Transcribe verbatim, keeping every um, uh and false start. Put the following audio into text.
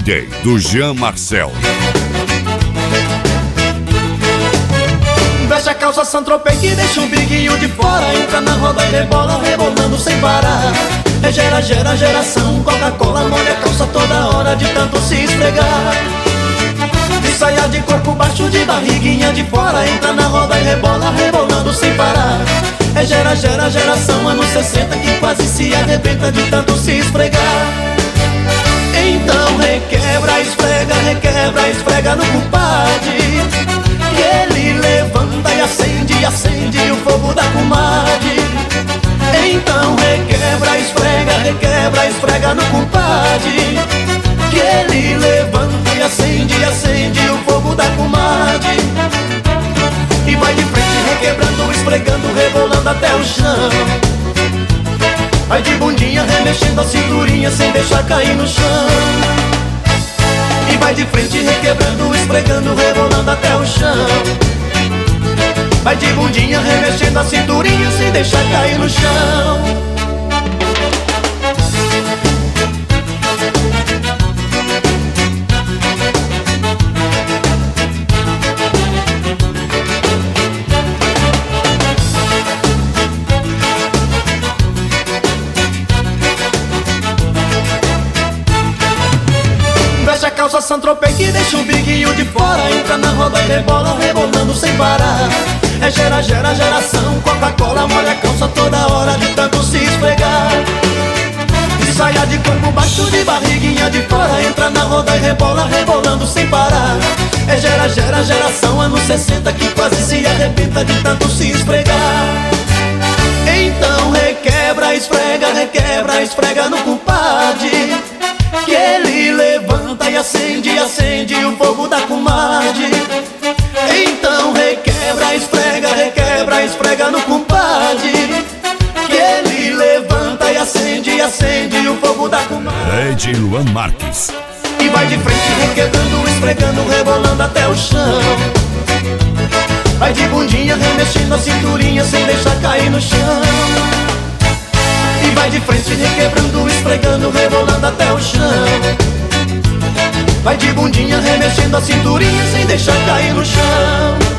J do Jean Marcel. Veste a calça Saint-Tropez que deixa o biguinho de fora. Entra na roda e rebola, rebolando sem parar. É gera, gera, geração Coca-Cola, molha a calça toda hora de tanto se esfregar. E saia de corpo baixo, de barriguinha de fora. Entra na roda e rebola, rebolando sem parar. É gera, gera, geração anos sessenta que quase se arrebenta de tanto se esfregar. Então requebra, esfrega, requebra, esfrega no compadre, que ele levanta e acende, acende o fogo da comadre. Então requebra, esfrega, requebra, esfrega no compadre, que ele levanta e acende, acende o fogo da comadre. E vai de frente requebrando, esfregando, rebolando até o chão. Vai de bundinha remexendo a cinturinha sem deixar cair no chão. E vai de frente requebrando, esfregando, rebolando até o chão. Vai de bundinha remexendo a cinturinha sem deixar cair no chão. Veste a calça Saint-Tropez que deixa o biguinho de fora. Entra na roda e rebola, rebolando sem parar. É gera, gera, geração Coca-Cola, molha a calça toda hora de tanto se esfregar. E saia de corpo baixo, de barriguinha de fora. Entra na roda e rebola, rebolando sem parar. É gera, gera, geração anos sessenta que quase se arrebenta de tanto se esfregar. Então requebra, esfrega, requebra, esfrega no compadre, que ele levanta e acende, acende o fogo da comadre. Então requebra, esfrega, requebra, esfrega no compadre, que ele levanta e acende, acende o fogo da comadre. D J Luan Marques. E vai de frente requebrando, esfregando, rebolando até o chão. Vai de bundinha remexendo a cinturinha sem deixar cair no chão. E vai de frente requebrando, esfregando, rebolando até o chão. Vai de bundinha remexendo a cinturinha sem deixar cair no chão.